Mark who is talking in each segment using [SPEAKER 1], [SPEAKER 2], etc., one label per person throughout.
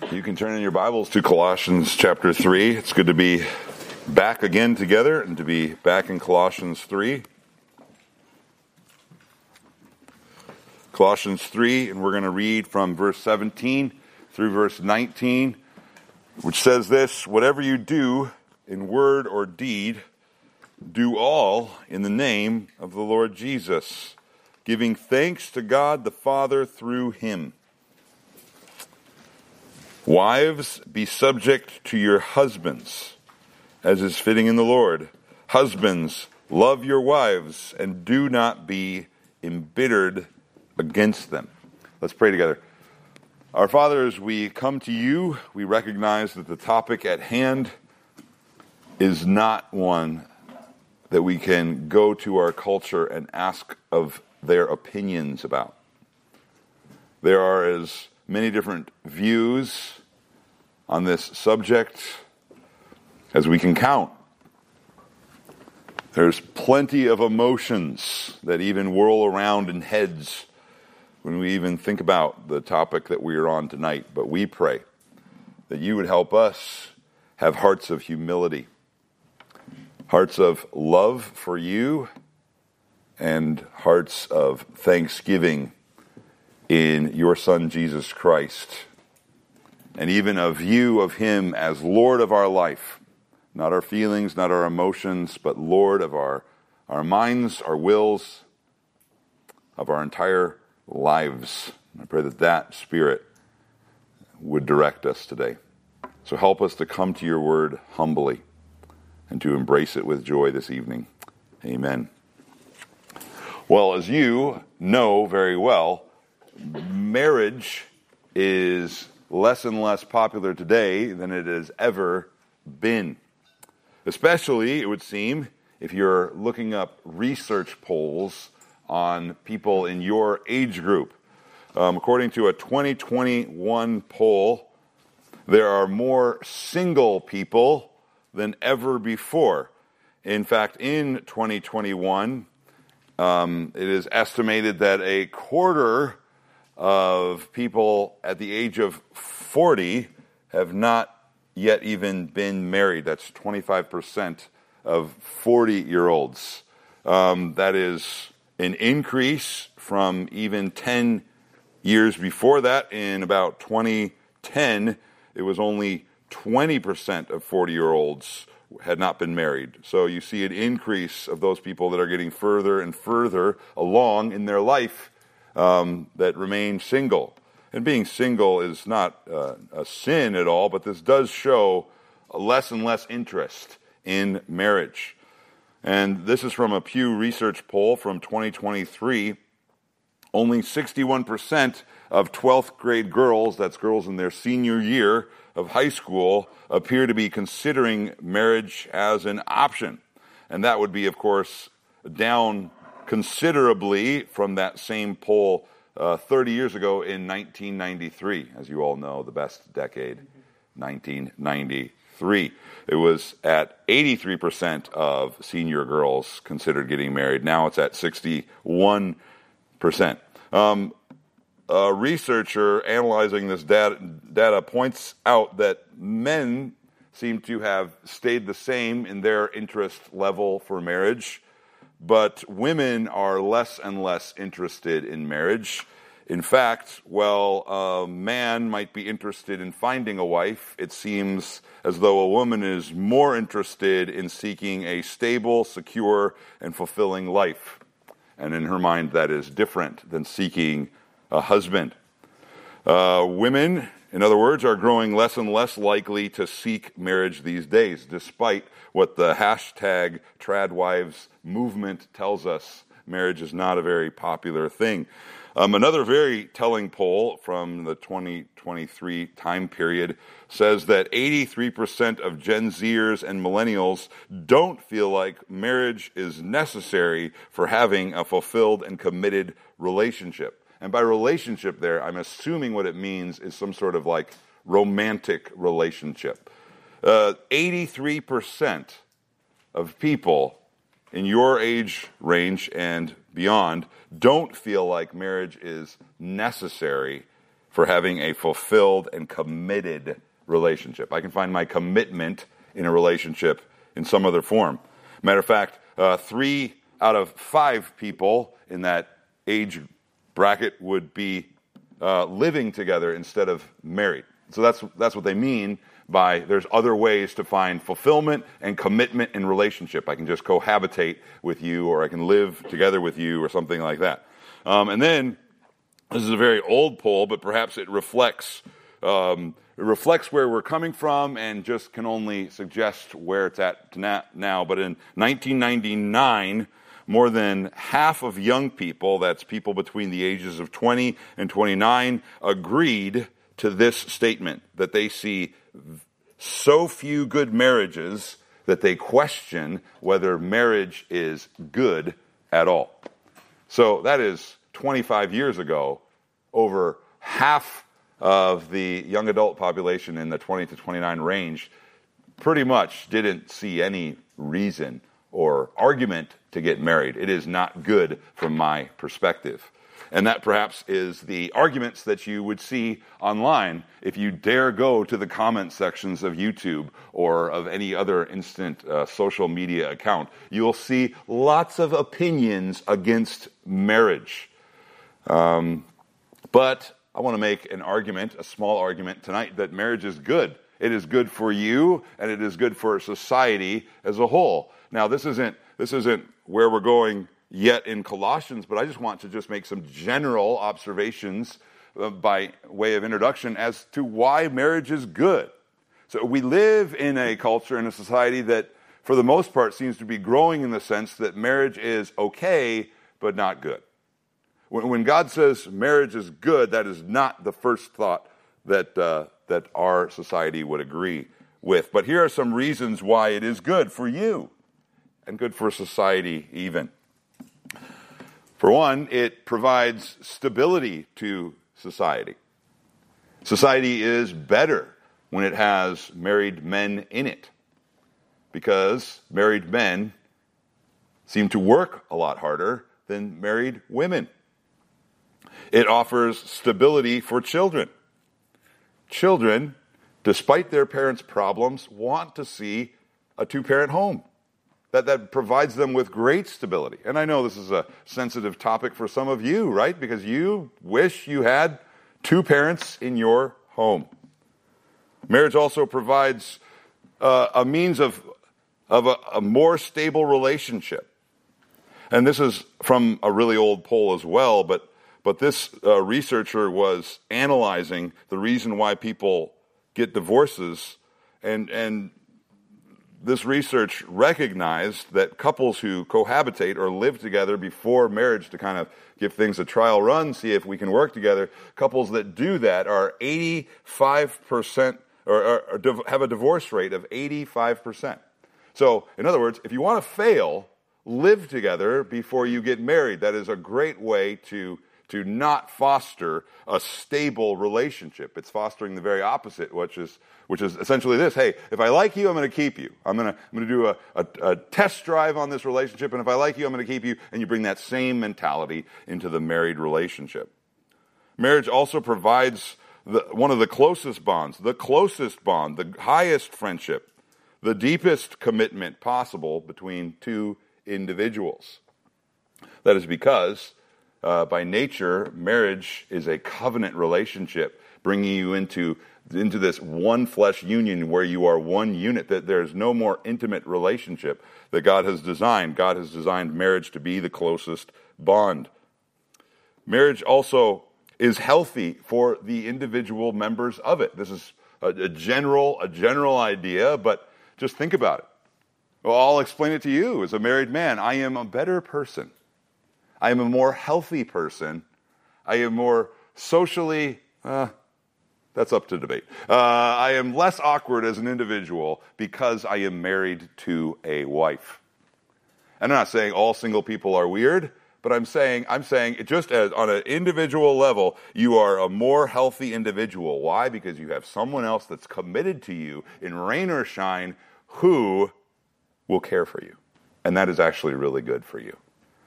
[SPEAKER 1] You can turn in your Bibles to Colossians chapter 3. It's good to be back again together and to be back in Colossians 3. Colossians 3, and we're going to read from verse 17 through verse 19, which says this: "Whatever you do in word or deed, do all in the name of the Lord Jesus, giving thanks to God the Father through him. Wives, be subject to your husbands, as is fitting in the Lord. Husbands, love your wives, and do not be embittered against them." Let's pray together. Our Father, as we come to you, we recognize that the topic at hand is not one that we can go to our culture and ask of their opinions about. There are as many different views on this subject as we can count. There's plenty of emotions that even whirl around in heads when we even think about the topic that we are on tonight. But we pray that you would help us have hearts of humility, hearts of love for you, and hearts of thanksgiving in your Son, Jesus Christ, and even a view of him as Lord of our life, not our feelings, not our emotions, but Lord of our minds, our wills, of our entire lives. I pray that that Spirit would direct us today. So help us to come to your word humbly and to embrace it with joy this evening. Amen. Well, as you know very well, marriage is less and less popular today than it has ever been. Especially, it would seem, if you're looking up research polls on people in your age group. According to a 2021 poll, there are more single people than ever before. In fact, in 2021, it is estimated that a quarter of people at the age of 40 have not yet even been married. That's 25% of 40-year-olds. That is an increase from even 10 years before that. In about 2010, it was only 20% of 40-year-olds had not been married. So you see an increase of those people that are getting further and further along in their life that remain single. And being single is not a sin at all, but this does show less and less interest in marriage. And this is from a Pew Research poll from 2023. Only 61% of 12th grade girls, that's girls in their senior year of high school, appear to be considering marriage as an option. And that would be, of course, down considerably from that same poll 30 years ago in 1993. As you all know, the best decade, 1993. It was at 83% of senior girls considered getting married. Now it's at 61%. A researcher analyzing this data points out that men seem to have stayed the same in their interest level for marriage, but women are less and less interested in marriage. In fact, while a man might be interested in finding a wife, it seems as though a woman is more interested in seeking a stable, secure, and fulfilling life. And in her mind, that is different than seeking a husband. Women, in other words, are growing less and less likely to seek marriage these days, despite what the hashtag TradWives movement tells us. Marriage is not a very popular thing. Another very telling poll from the 2023 time period says that 83% of Gen Zers and millennials don't feel like marriage is necessary for having a fulfilled and committed relationship. And by relationship there, I'm assuming what it means is some sort of like romantic relationship. 83% of people in your age range and beyond don't feel like marriage is necessary for having a fulfilled and committed relationship. I can find my commitment in a relationship in some other form. Matter of fact, 3 out of 5 people in that age bracket would be living together instead of married. So that's what they mean by there's other ways to find fulfillment and commitment in relationship. I can just cohabitate with you, or I can live together with you, or something like that. And then, this is a very old poll, but perhaps it reflects where we're coming from and just can only suggest where it's at now. But in 1999, more than half of young people, that's people between the ages of 20 and 29, agreed to this statement, that they see so few good marriages that they question whether marriage is good at all. So that is 25 years ago. Over half of the young adult population in the 20 to 29 range pretty much didn't see any reason or argument to get married. It is not good from my perspective. And that perhaps is the arguments that you would see online if you dare go to the comment sections of YouTube or of any other instant social media account. You'll see lots of opinions against marriage. But I want to make an argument, a small argument tonight, that marriage is good. It is good for you, and it is good for society as a whole. Now, this isn't where we're going yet in Colossians, but I just want to just make some general observations by way of introduction as to why marriage is good. So we live in a culture, in a society that, for the most part, seems to be growing in the sense that marriage is okay, but not good. When God says marriage is good, that is not the first thought that our society would agree with. But here are some reasons why it is good for you and good for society even. For one, it provides stability to society. Society is better when it has married men in it, because married men seem to work a lot harder than married women. It offers stability for children. Children, despite their parents' problems, want to see a two-parent home. That provides them with great stability. And I know this is a sensitive topic for some of you, right? Because you wish you had two parents in your home. Marriage also provides a means of a more stable relationship. And this is from a really old poll as well, but this researcher was analyzing the reason why people get divorces, and this research recognized that couples who cohabitate or live together before marriage to kind of give things a trial run, see if we can work together, couples that do that are 85% or have a divorce rate of 85%. So, in other words, if you want to fail, live together before you get married. That is a great way to not foster a stable relationship. It's fostering the very opposite, which is essentially this: hey, if I like you, I'm going to keep you. I'm going to do a test drive on this relationship, and if I like you, I'm going to keep you. And you bring that same mentality into the married relationship. Marriage also provides one of the closest bonds, the highest friendship, the deepest commitment possible between two individuals. That is because by nature, marriage is a covenant relationship, bringing you into this one flesh union where you are one unit, that there's no more intimate relationship that God has designed. God has designed marriage to be the closest bond. Marriage also is healthy for the individual members of it. This is a general idea, but just think about it. Well, I'll explain it to you as a married man. I am a better person. I am a more healthy person. I am more socially, that's up to debate. I am less awkward as an individual because I am married to a wife. And I'm not saying all single people are weird, but I'm saying it just as on an individual level, you are a more healthy individual. Why? Because you have someone else that's committed to you in rain or shine who will care for you. And that is actually really good for you.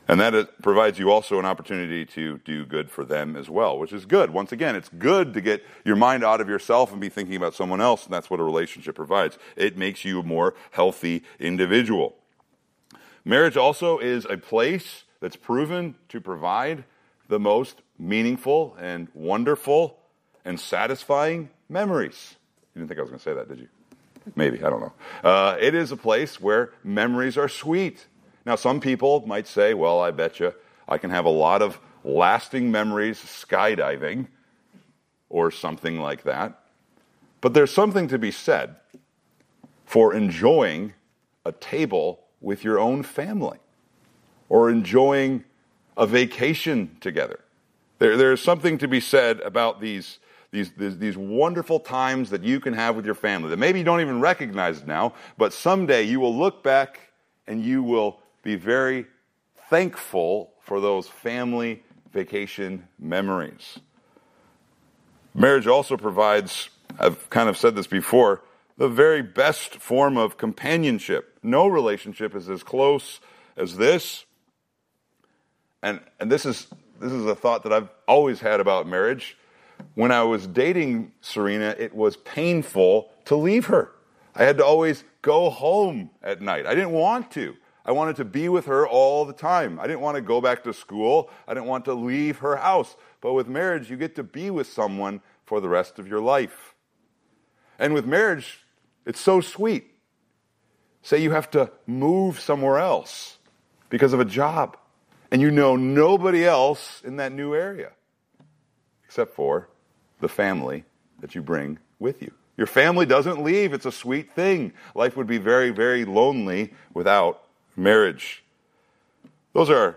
[SPEAKER 1] And that it provides you also an opportunity to do good for them as well, which is good. Once again, it's good to get your mind out of yourself and be thinking about someone else, and that's what a relationship provides. It makes you a more healthy individual. Marriage also is a place that's proven to provide the most meaningful and wonderful and satisfying memories. You didn't think I was going to say that, did you? Maybe, I don't know. It is a place where memories are sweet. Now, some people might say, well, I bet you I can have a lot of lasting memories skydiving or something like that. But there's something to be said for enjoying a table with your own family or enjoying a vacation together. There's something to be said about these wonderful times that you can have with your family that maybe you don't even recognize now, but someday you will look back and you will be very thankful for those family vacation memories. Marriage also provides, I've kind of said this before, the very best form of companionship. No relationship is as close as this. And this is a thought that I've always had about marriage. When I was dating Serena, it was painful to leave her. I had to always go home at night. I didn't want to. I wanted to be with her all the time. I didn't want to go back to school. I didn't want to leave her house. But with marriage, you get to be with someone for the rest of your life. And with marriage, it's so sweet. Say you have to move somewhere else because of a job, and you know nobody else in that new area except for the family that you bring with you. Your family doesn't leave. It's a sweet thing. Life would be very, very lonely without marriage. Those are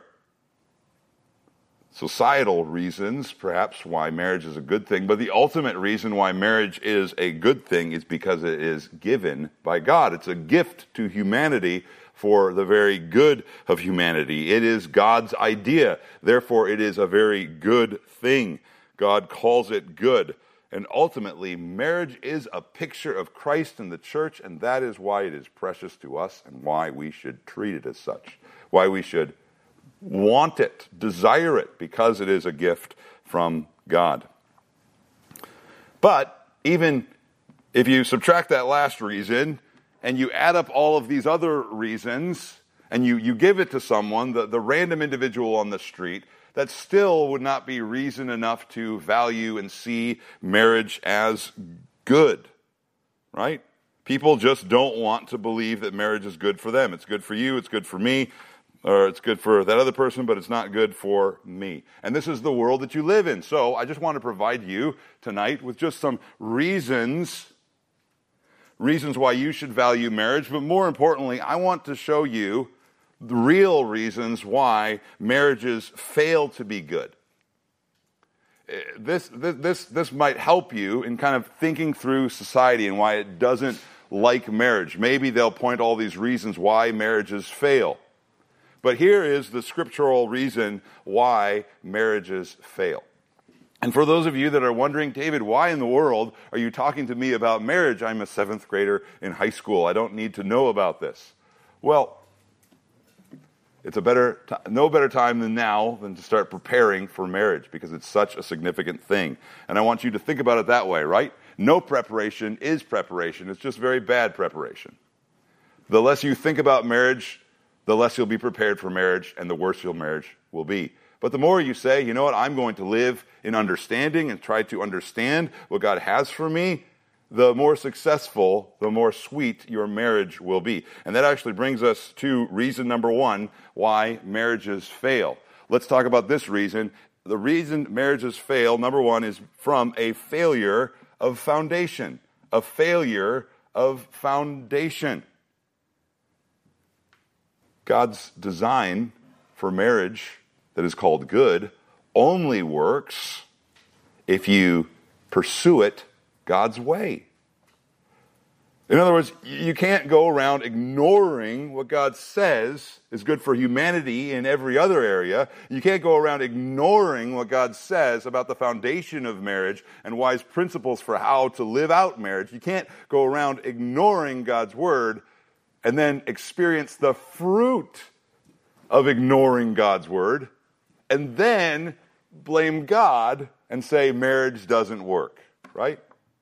[SPEAKER 1] societal reasons, perhaps, why marriage is a good thing. But the ultimate reason why marriage is a good thing is because it is given by God. It's a gift to humanity for the very good of humanity. It is God's idea. Therefore, it is a very good thing. God calls it good. And ultimately, marriage is a picture of Christ and the church, and that is why it is precious to us and why we should treat it as such, why we should want it, desire it, because it is a gift from God. But even if you subtract that last reason and you add up all of these other reasons and you give it to someone, the random individual on the street, that still would not be reason enough to value and see marriage as good, right? People just don't want to believe that marriage is good for them. It's good for you, it's good for me, or it's good for that other person, but it's not good for me. And this is the world that you live in. So I just want to provide you tonight with just some reasons why you should value marriage, but more importantly, I want to show you the real reasons why marriages fail to be good. This might help you in kind of thinking through society and why it doesn't like marriage. Maybe they'll point all these reasons why marriages fail. But here is the scriptural reason why marriages fail. And for those of you that are wondering, David, why in the world are you talking to me about marriage? I'm a 7th grader in high school. I don't need to know about this. Well, it's no better time than now than to start preparing for marriage because it's such a significant thing. And I want you to think about it that way, right? No preparation is preparation. It's just very bad preparation. The less you think about marriage, the less you'll be prepared for marriage and the worse your marriage will be. But the more you say, you know what, I'm going to live in understanding and try to understand what God has for me, the more successful, the more sweet your marriage will be. And that actually brings us to reason number 1 why marriages fail. Let's talk about this reason. The reason marriages fail, number 1, is from a failure of foundation. A failure of foundation. God's design for marriage that is called good only works if you pursue it God's way. In other words, you can't go around ignoring what God says is good for humanity in every other area. You can't go around ignoring what God says about the foundation of marriage and wise principles for how to live out marriage. You can't go around ignoring God's word and then experience the fruit of ignoring God's word and then blame God and say marriage doesn't work, right?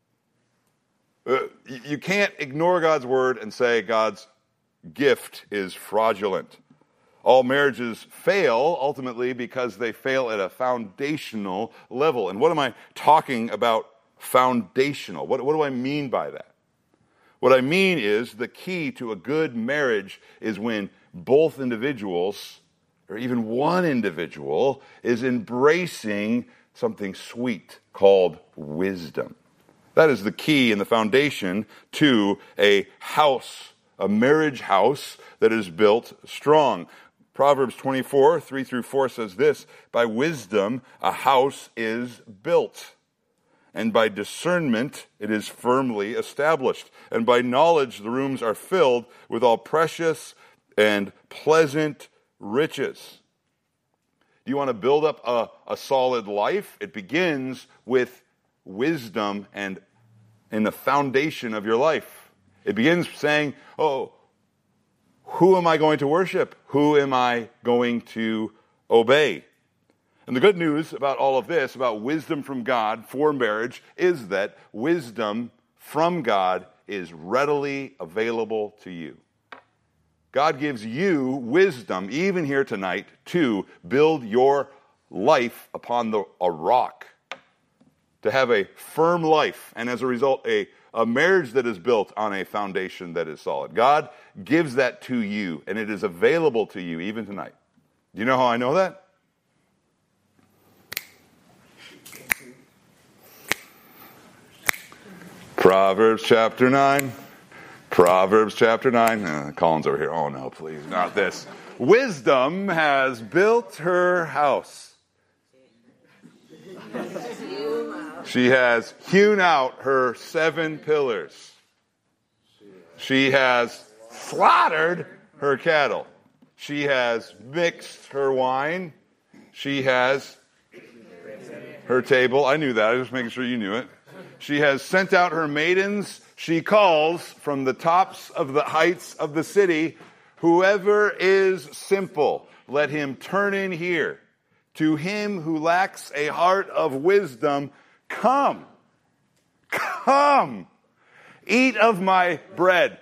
[SPEAKER 1] You can't ignore God's word and say God's gift is fraudulent. All marriages fail ultimately because they fail at a foundational level. And what am I talking about foundational? What do I mean by that? What I mean is the key to a good marriage is when both individuals, or even one individual, is embracing something sweet called wisdom. That is the key and the foundation to a house, a marriage house that is built strong. Proverbs 24, 3-4 says this, by wisdom a house is built, and by discernment it is firmly established, and by knowledge the rooms are filled with all precious and pleasant riches. Do you want to build up a solid life? It begins with wisdom and in the foundation of your life. It begins saying, who am I going to worship? Who am I going to obey? And the good news about all of this, about wisdom from God for marriage, is that wisdom from God is readily available to you. God gives you wisdom, even here tonight, to build your life upon a rock, to have a firm life, and as a result, a marriage that is built on a foundation that is solid. God gives that to you, and it is available to you even tonight. Do you know how I know that? Proverbs chapter 9. Proverbs chapter 9. Colin's over here. Oh no, please, not this. Wisdom has built her house. She has hewn out her 7 pillars. She has slaughtered her cattle. She has mixed her wine. She has her table. I knew that. I was just making sure you knew it. She has sent out her maidens. She calls from the tops of the heights of the city, whoever is simple, let him turn in here. To him who lacks a heart of wisdom, come, eat of my bread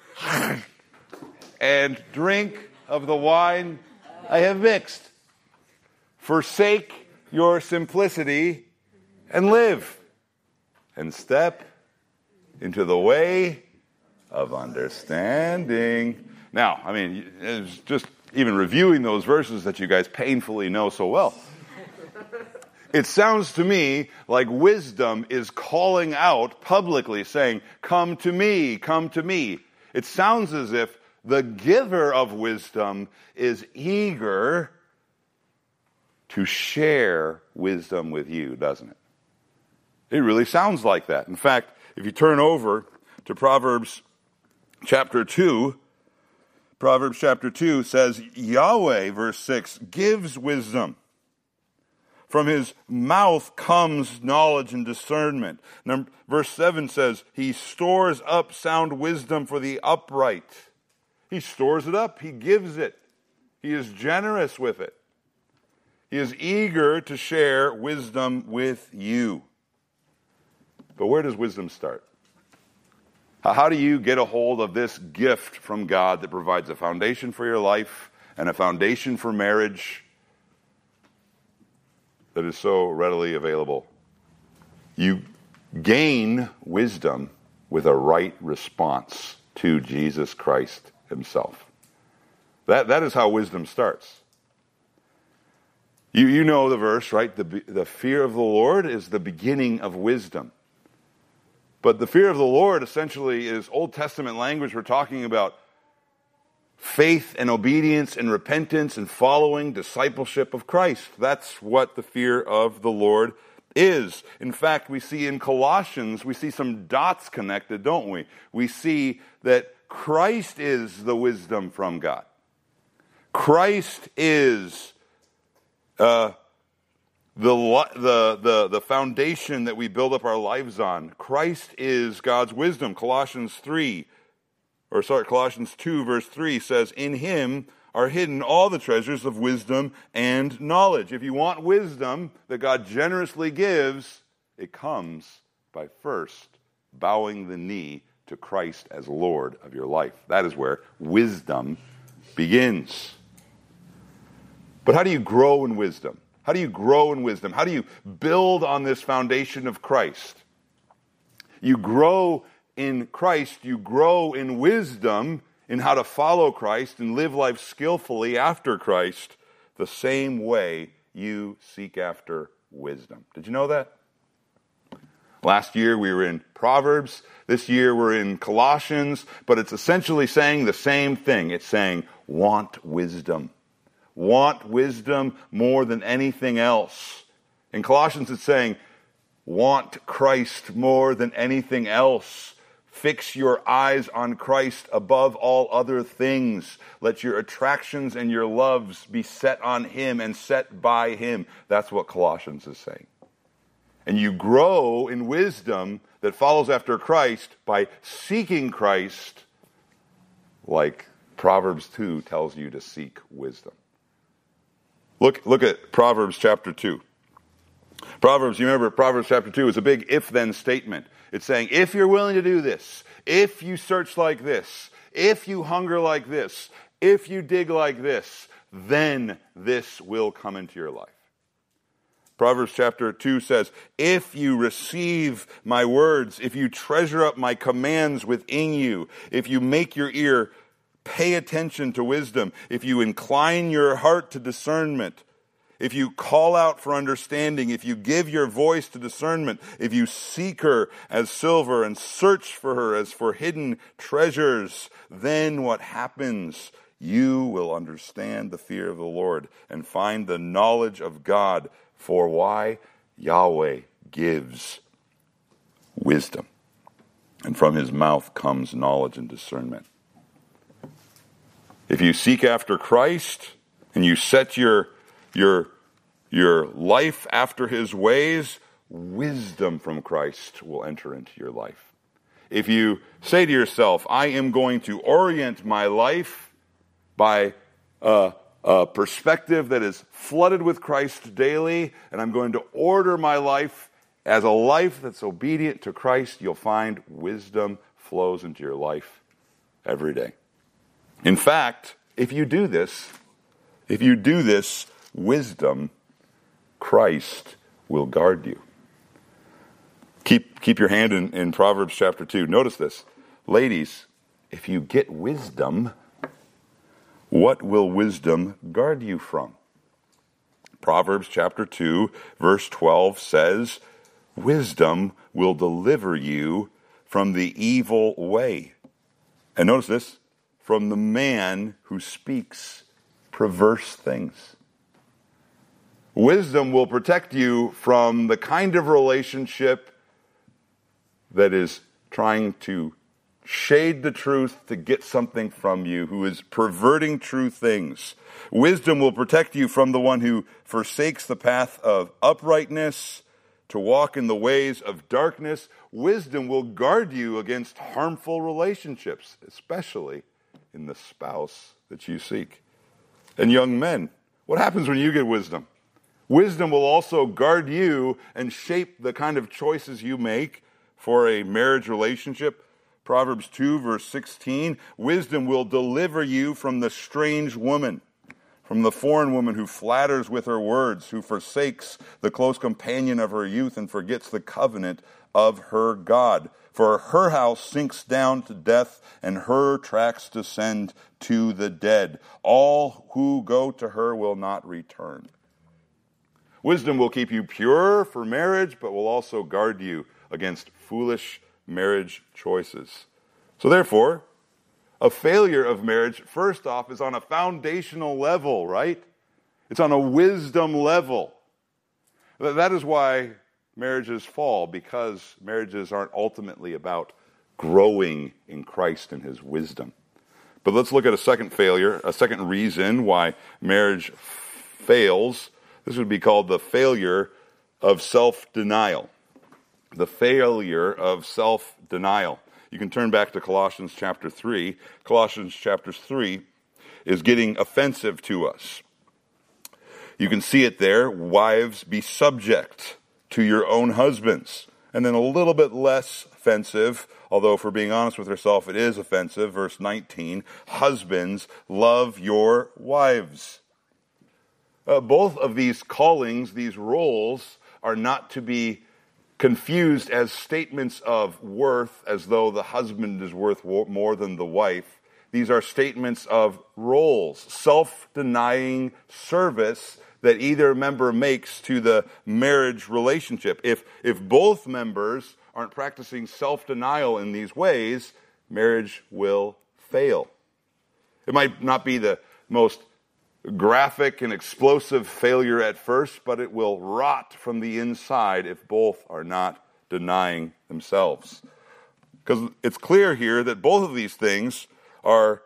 [SPEAKER 1] and drink of the wine I have mixed. Forsake your simplicity and live, and step into the way of understanding. Now, I mean, it's just even reviewing those verses that you guys painfully know so well. It sounds to me like wisdom is calling out publicly, saying, come to me, come to me. It sounds as if the giver of wisdom is eager to share wisdom with you, doesn't it? It really sounds like that. In fact, if you turn over to Proverbs chapter 2, Proverbs chapter 2 says, Yahweh, verse 6, gives wisdom. From his mouth comes knowledge and discernment. Verse 7 says, he stores up sound wisdom for the upright. He stores it up. He gives it. He is generous with it. He is eager to share wisdom with you. But where does wisdom start? How do you get a hold of this gift from God that provides a foundation for your life and a foundation for marriage that is so readily available? You gain wisdom with a right response to Jesus Christ himself. That is how wisdom starts. You know the verse, right? The fear of the Lord is the beginning of wisdom. But the fear of the Lord essentially is Old Testament language. We're talking about faith and obedience and repentance and following discipleship of Christ. That's what the fear of the Lord is. In fact, we see in Colossians, we see some dots connected, don't we? We see that Christ is the wisdom from God. Christ is the foundation that we build up our lives on. Christ is God's wisdom. Colossians 2 verse 3 says, in him are hidden all the treasures of wisdom and knowledge. If you want wisdom that God generously gives, it comes by first bowing the knee to Christ as Lord of your life. That is where wisdom begins. But how do you grow in wisdom? How do you grow in wisdom? How do you build on this foundation of Christ? You grow in Christ, you grow in wisdom in how to follow Christ and live life skillfully after Christ the same way you seek after wisdom. Did you know that? Last year we were in Proverbs. This year we're in Colossians. But it's essentially saying the same thing. It's saying, want wisdom. Want wisdom more than anything else. In Colossians it's saying, want Christ more than anything else. Fix your eyes on Christ above all other things. Let your attractions and your loves be set on Him and set by Him. That's what Colossians is saying. And you grow in wisdom that follows after Christ by seeking Christ, like Proverbs 2 tells you to seek wisdom. Look at Proverbs chapter 2. Proverbs, you remember Proverbs chapter 2 is a big if-then statement. It's saying, if you're willing to do this, if you search like this, if you hunger like this, if you dig like this, then this will come into your life. Proverbs chapter 2 says, if you receive my words, if you treasure up my commands within you, if you make your ear pay attention to wisdom, if you incline your heart to discernment, if you call out for understanding, if you give your voice to discernment, if you seek her as silver and search for her as for hidden treasures, then what happens? You will understand the fear of the Lord and find the knowledge of God. For why? Yahweh gives wisdom, and from His mouth comes knowledge and discernment. If you seek after Christ and you set your life after His ways, wisdom from Christ will enter into your life. If you say to yourself, I am going to orient my life by a perspective that is flooded with Christ daily, and I'm going to order my life as a life that's obedient to Christ, you'll find wisdom flows into your life every day. In fact, if you do this, wisdom, Christ will guard you. Keep your hand in Proverbs chapter 2. Notice this. Ladies, if you get wisdom, what will wisdom guard you from? Proverbs chapter 2, verse 12 says, wisdom will deliver you from the evil way. And notice this, from the man who speaks perverse things. Wisdom will protect you from the kind of relationship that is trying to shade the truth to get something from you, who is perverting true things. Wisdom will protect you from the one who forsakes the path of uprightness to walk in the ways of darkness. Wisdom will guard you against harmful relationships, especially in the spouse that you seek. And young men, what happens when you get wisdom? Wisdom will also guard you and shape the kind of choices you make for a marriage relationship. Proverbs 2, verse 16, wisdom will deliver you from the strange woman, from the foreign woman who flatters with her words, who forsakes the close companion of her youth and forgets the covenant of her God. For her house sinks down to death, and her tracks descend to the dead. All who go to her will not return. Wisdom will keep you pure for marriage, but will also guard you against foolish marriage choices. So therefore, a failure of marriage, first off, is on a foundational level, right? It's on a wisdom level. That is why marriages fall, because marriages aren't ultimately about growing in Christ and His wisdom. But let's look at a second failure, a second reason why marriage fails. This would be called the failure of self-denial. The failure of self-denial. You can turn back to Colossians chapter 3. Colossians chapter 3 is getting offensive to us. You can see it there. Wives, be subject to your own husbands. And then a little bit less offensive, although if we're being honest with ourselves, it is offensive. Verse 19, husbands, love your wives. Both of these callings, these roles, are not to be confused as statements of worth, as though the husband is worth more than the wife. These are statements of roles, self-denying service that either member makes to the marriage relationship. If both members aren't practicing self-denial in these ways, marriage will fail. It might not be the most graphic and explosive failure at first, but it will rot from the inside if both are not denying themselves. Because it's clear here that both of these things are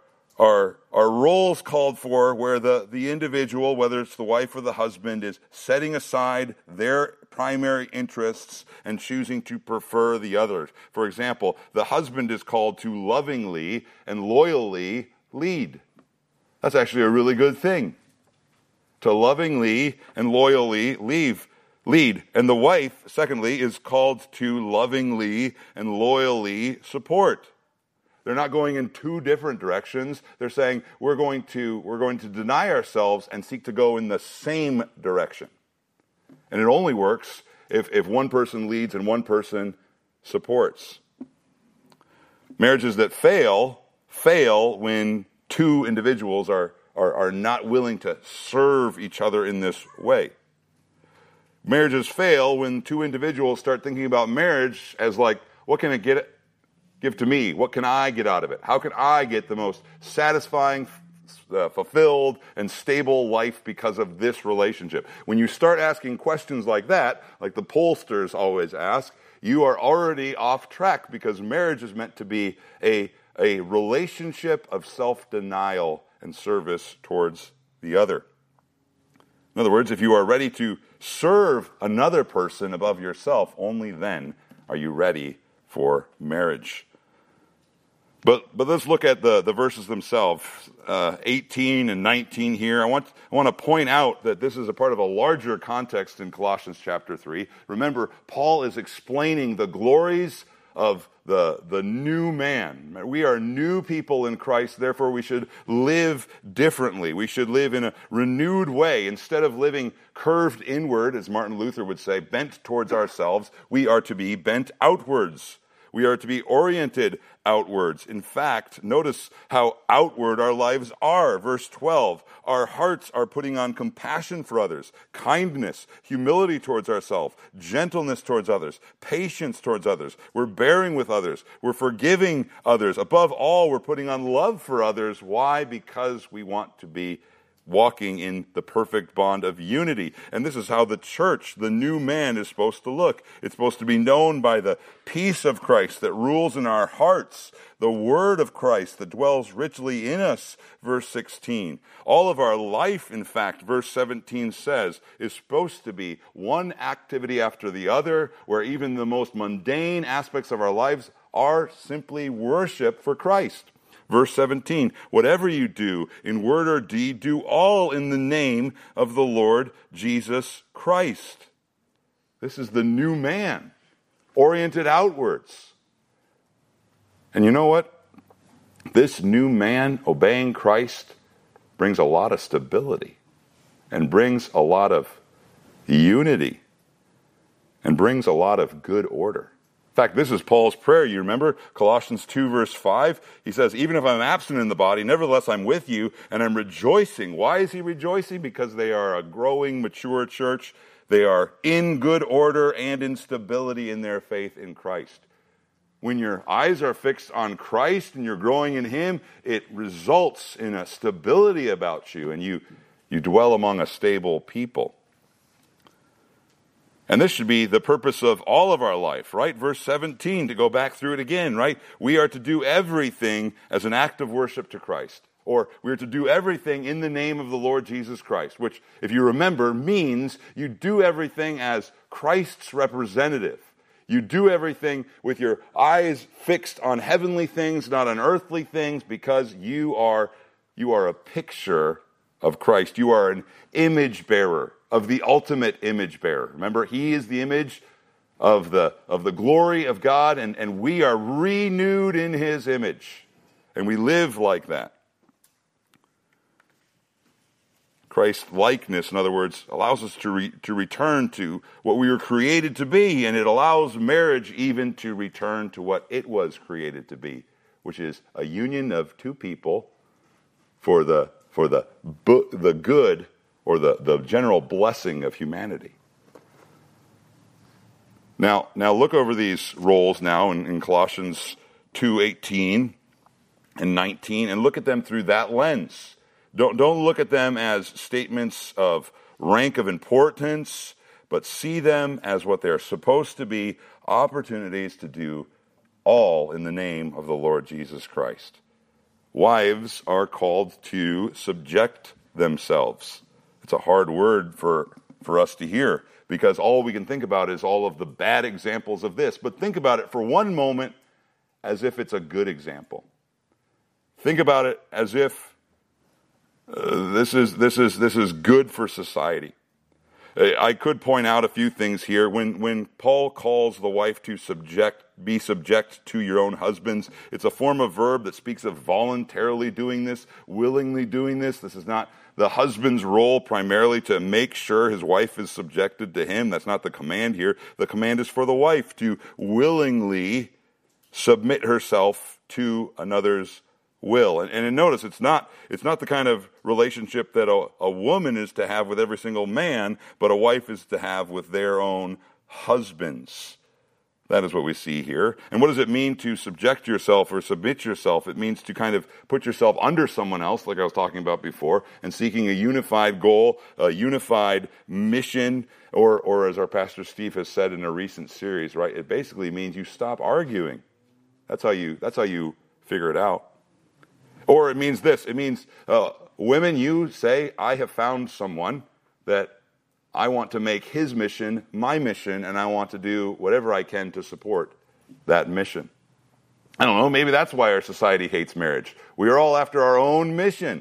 [SPEAKER 1] roles called for where the individual, whether it's the wife or the husband, is setting aside their primary interests and choosing to prefer the others. For example, the husband is called to lovingly and loyally lead. That's actually a really good thing. To lovingly and loyally lead. And the wife, secondly, is called to lovingly and loyally support. They're not going in two different directions. They're saying we're going to deny ourselves and seek to go in the same direction. And it only works if one person leads and one person supports. Marriages that fail when two individuals are not willing to serve each other in this way. Marriages fail when two individuals start thinking about marriage as like, what can it give to me? What can I get out of it? How can I get the most satisfying, fulfilled, and stable life because of this relationship? When you start asking questions like that, like the pollsters always ask, you are already off track, because marriage is meant to be a relationship of self-denial and service towards the other. In other words, if you are ready to serve another person above yourself, only then are you ready for marriage. But let's look at the verses themselves, 18 and 19 here. I want to point out that this is a part of a larger context in Colossians chapter 3. Remember, Paul is explaining the glories of the new man. We are new people in Christ, therefore we should live differently. We should live in a renewed way. Instead of living curved inward, as Martin Luther would say, bent towards ourselves, we are to be bent outwards. We are to be oriented outwards. In fact, notice how outward our lives are. Verse 12, our hearts are putting on compassion for others, kindness, humility towards ourselves, gentleness towards others, patience towards others. We're bearing with others. We're forgiving others. Above all, we're putting on love for others. Why? Because we want to be walking in the perfect bond of unity. And this is how the church, the new man, is supposed to look. It's supposed to be known by the peace of Christ that rules in our hearts, the word of Christ that dwells richly in us, verse 16. All of our life, in fact, verse 17 says, is supposed to be one activity after the other, where even the most mundane aspects of our lives are simply worship for Christ. Verse 17, whatever you do in word or deed, do all in the name of the Lord Jesus Christ. This is the new man, oriented outwards. And you know what? This new man obeying Christ brings a lot of stability and brings a lot of unity and brings a lot of good order. In fact, this is Paul's prayer. You remember Colossians 2 verse 5? He says, even if I'm absent in the body, nevertheless I'm with you and I'm rejoicing. Why is he rejoicing? Because they are a growing, mature church. They are in good order and in stability in their faith in Christ. When your eyes are fixed on Christ and you're growing in him, it results in a stability about you, and you dwell among a stable people. And this should be the purpose of all of our life, right? Verse 17, to go back through it again, right? We are to do everything as an act of worship to Christ. Or we are to do everything in the name of the Lord Jesus Christ, which, if you remember, means you do everything as Christ's representative. You do everything with your eyes fixed on heavenly things, not on earthly things, because you are You are a picture of Christ. You are an image bearer of the ultimate image bearer. Remember, he is the image of the glory of God, and we are renewed in his image. And we live like that. Christ likeness, in other words, allows us to return to what we were created to be, and it allows marriage even to return to what it was created to be, which is a union of two people for the good or the general blessing of humanity. Now look over these roles now in Colossians 2:18 and 19, and look at them through that lens. Don't look at them as statements of rank of importance, but see them as what they're supposed to be, opportunities to do all in the name of the Lord Jesus Christ. Wives are called to subject themselves. It's a hard word for us to hear, because all we can think about is all of the bad examples of this. But think about it for one moment as if it's a good example. Think about it as if this is good for society. I could point out a few things here. When Paul calls the wife to be subject to your own husbands, it's a form of verb that speaks of voluntarily doing this, willingly doing this. This is not the husband's role primarily to make sure his wife is subjected to him. That's not the command here. The command is for the wife to willingly submit herself to another's will. And notice, it's not the kind of relationship that a woman is to have with every single man, but a wife is to have with their own husbands. That is what we see here. And what does it mean to subject yourself or submit yourself? It means to kind of put yourself under someone else, like I was talking about before, and seeking a unified goal, a unified mission, or as our pastor Steve has said in a recent series, right? It basically means you stop arguing. That's how you figure it out. Or it means this. It means, women, you say, I have found someone that I want to make his mission my mission, and I want to do whatever I can to support that mission. I don't know, maybe that's why our society hates marriage. We are all after our own mission.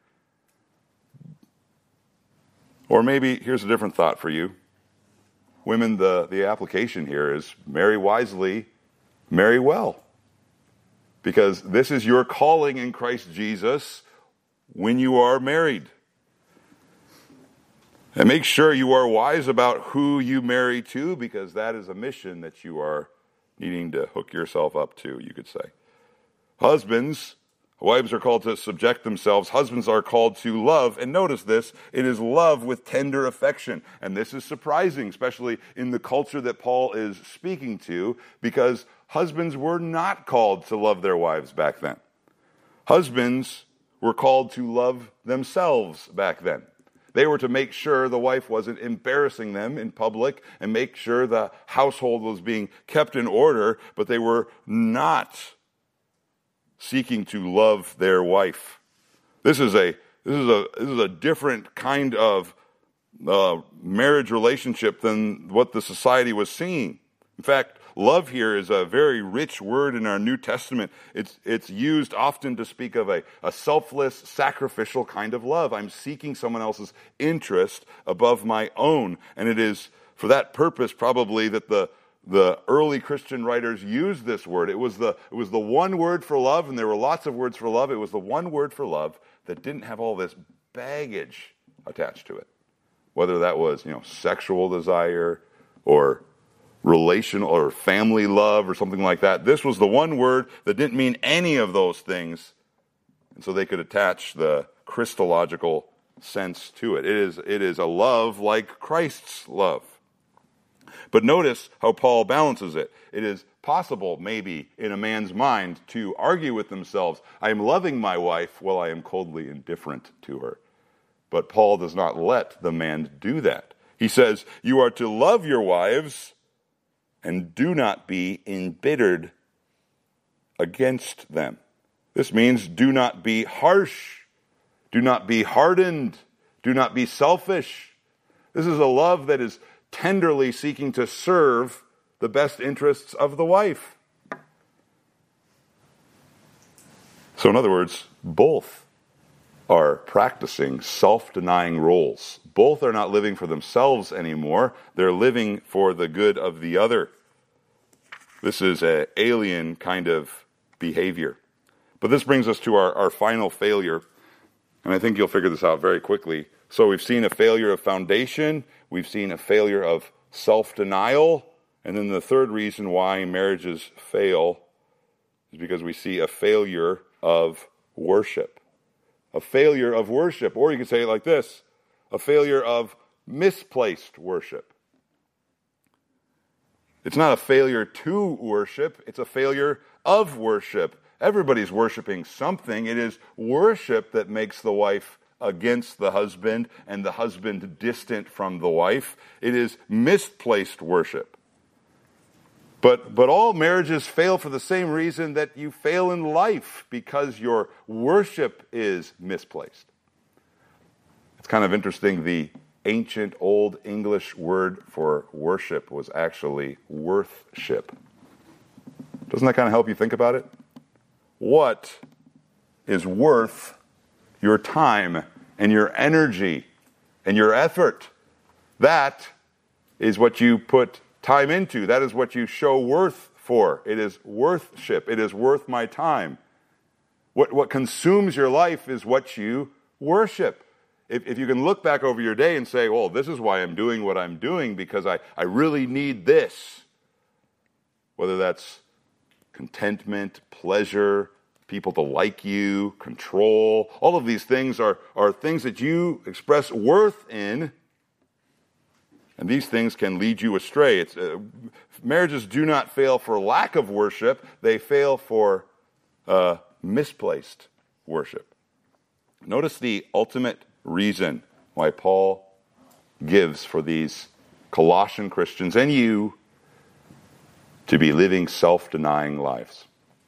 [SPEAKER 1] Or maybe, here's a different thought for you. Women, the application here is marry wisely, marry well. Because this is your calling in Christ Jesus when you are married. And make sure you are wise about who you marry to, because that is a mission that you are needing to hook yourself up to, you could say. Husbands, wives are called to subject themselves. Husbands are called to love. And notice this, it is love with tender affection. And this is surprising, especially in the culture that Paul is speaking to, because husbands were not called to love their wives back then. Husbands were called to love themselves back then. They were to make sure the wife wasn't embarrassing them in public and make sure the household was being kept in order, but they were not seeking to love their wife. This is a different kind of marriage relationship than what the society was seeing. In fact, love here is a very rich word in our New Testament. It's used often to speak of a selfless, sacrificial kind of love. I'm seeking someone else's interest above my own. And it is for that purpose probably that the early Christian writers used this word. It was the one word for love, and there were lots of words for love. It was the one word for love that didn't have all this baggage attached to it. Whether that was, sexual desire or relational or family love or something like that. This was the one word that didn't mean any of those things. And so they could attach the Christological sense to it. It is a love like Christ's love. But notice how Paul balances it. It is possible, maybe, in a man's mind to argue with themselves, I am loving my wife while I am coldly indifferent to her. But Paul does not let the man do that. He says, you are to love your wives and do not be embittered against them. This means do not be harsh. Do not be hardened. Do not be selfish. This is a love that is tenderly seeking to serve the best interests of the wife. So in other words, both. are practicing self-denying roles. Both are not living for themselves anymore. They're living for the good of the other. This is an alien kind of behavior. But this brings us to our final failure, and I think you'll figure this out very quickly. So we've seen a failure of foundation, we've seen a failure of self-denial, and then the third reason why marriages fail is because we see a failure of worship. A failure of worship, or you could say it like this, a failure of misplaced worship. It's not a failure to worship, it's a failure of worship. Everybody's worshiping something. It is worship that makes the wife against the husband and the husband distant from the wife. It is misplaced worship. But all marriages fail for the same reason that you fail in life, because your worship is misplaced. It's kind of interesting, the ancient Old English word for worship was actually worthship. Doesn't that kind of help you think about it? What is worth your time and your energy and your effort? That is what you put time into. That is what you show worth for. It is worthship. It is worth my time. What consumes your life is what you worship. If you can look back over your day and say, well, this is why I'm doing what I'm doing, because I really need this. Whether that's contentment, pleasure, people to like you, control, all of these things are things that you express worth in. And these things can lead you astray. Marriages do not fail for lack of worship. They fail for misplaced worship. Notice the ultimate reason why Paul gives for these Colossian Christians and you to be living self-denying lives.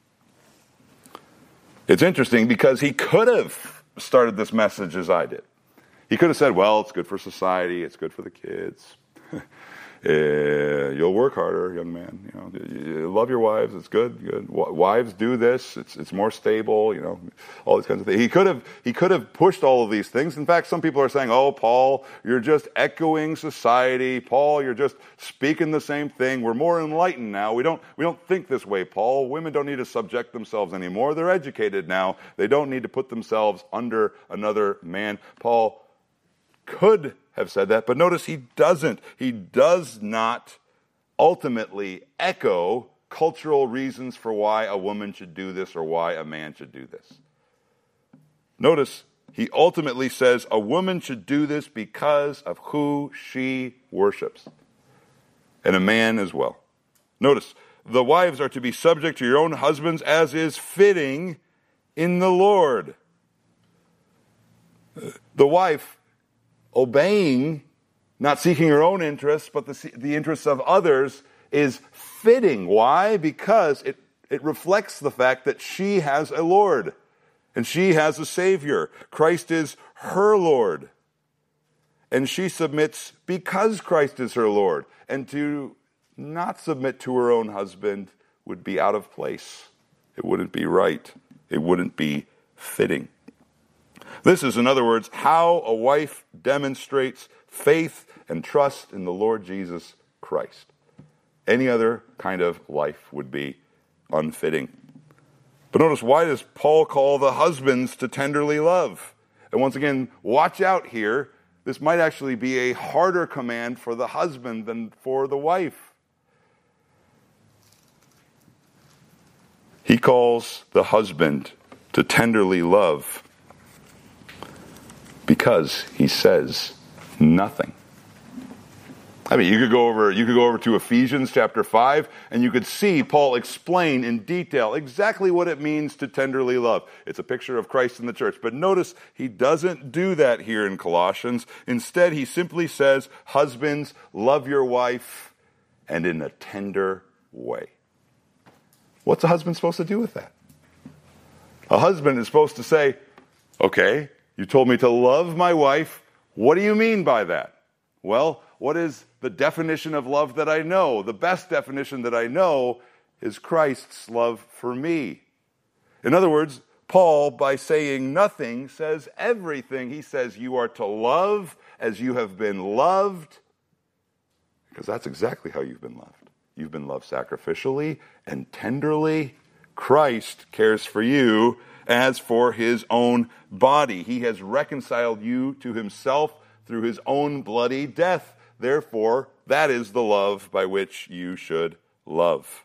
[SPEAKER 1] It's interesting because he could have started this message as I did. He could have said, well, it's good for society, it's good for the kids. You'll work harder, young man. You love your wives. It's good. Wives do this. It's more stable. All these kinds of things. He could have pushed all of these things. In fact, some people are saying, "Oh, Paul, you're just echoing society. Paul, you're just speaking the same thing. We're more enlightened now. We don't think this way, Paul. Women don't need to subject themselves anymore. They're educated now. They don't need to put themselves under another man." Paul could have said that, but notice he doesn't. He does not ultimately echo cultural reasons for why a woman should do this or why a man should do this. Notice he ultimately says a woman should do this because of who she worships, and a man as well. Notice, the wives are to be subject to your own husbands as is fitting in the Lord. The wife obeying, not seeking her own interests, but the interests of others, is fitting. Why? Because it reflects the fact that she has a Lord and she has a Savior. Christ is her Lord. And she submits because Christ is her Lord. And to not submit to her own husband would be out of place. It wouldn't be right. It wouldn't be fitting. This is, in other words, how a wife demonstrates faith and trust in the Lord Jesus Christ. Any other kind of life would be unfitting. But notice, why does Paul call the husbands to tenderly love? And once again, watch out here. This might actually be a harder command for the husband than for the wife. He calls the husband to tenderly love because he says nothing. I mean, you could go over to Ephesians chapter 5, and you could see Paul explain in detail exactly what it means to tenderly love. It's a picture of Christ in the church. But notice he doesn't do that here in Colossians. Instead, he simply says, husbands, love your wife, and in a tender way. What's a husband supposed to do with that? A husband is supposed to say, okay, you told me to love my wife. What do you mean by that? Well, what is the definition of love that I know? The best definition that I know is Christ's love for me. In other words, Paul, by saying nothing, says everything. He says you are to love as you have been loved, because that's exactly how you've been loved. You've been loved sacrificially and tenderly. Christ cares for you as for his own body. He has reconciled you to himself through his own bloody death. Therefore, that is the love by which you should love.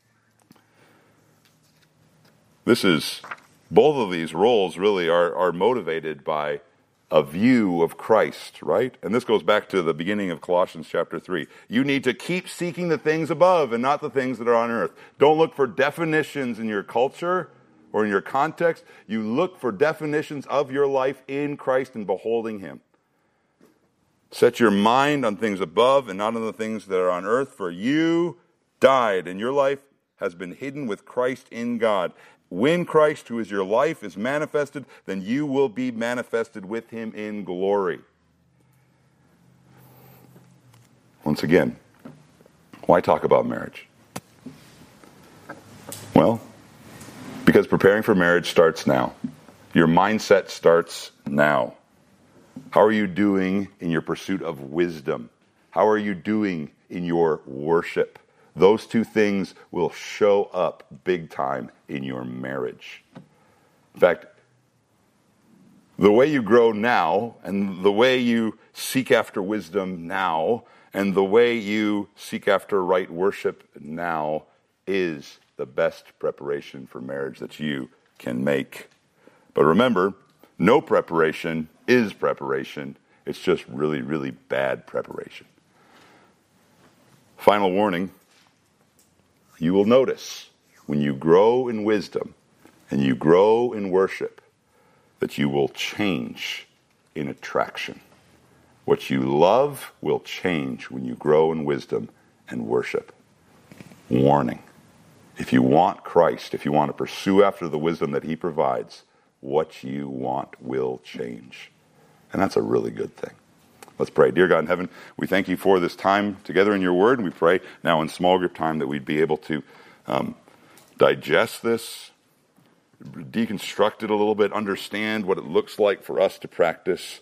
[SPEAKER 1] Both of these roles really are motivated by a view of Christ, right? And this goes back to the beginning of Colossians chapter 3. You need to keep seeking the things above and not the things that are on earth. Don't look for definitions in your culture or in your context. You look for definitions of your life in Christ and beholding him. Set your mind on things above and not on the things that are on earth, for you died and your life has been hidden with Christ in God. When Christ, who is your life, is manifested, then you will be manifested with him in glory. Once again, why talk about marriage? Well, because preparing for marriage starts now. Your mindset starts now. How are you doing in your pursuit of wisdom? How are you doing in your worship? Those two things will show up big time in your marriage. In fact, the way you grow now, and the way you seek after wisdom now, and the way you seek after right worship now is the best preparation for marriage that you can make. But remember, no preparation is preparation. It's just really, really bad preparation. Final warning. You will notice when you grow in wisdom and you grow in worship that you will change in attraction. What you love will change when you grow in wisdom and worship. Warning. If you want Christ, if you want to pursue after the wisdom that he provides, what you want will change. And that's a really good thing. Let's pray. Dear God in heaven, we thank you for this time together in your word. And we pray now in small group time that we'd be able to digest this, deconstruct it a little bit, understand what it looks like for us to practice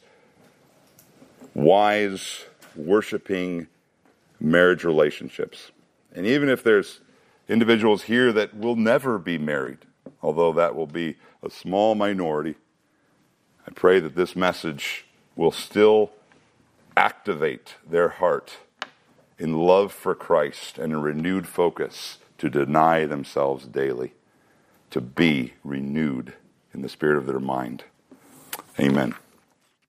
[SPEAKER 1] wise, worshiping marriage relationships. And even if there's individuals here that will never be married, although that will be a small minority, I pray that this message will still activate their heart in love for Christ and a renewed focus to deny themselves daily, to be renewed in the spirit of their mind. Amen.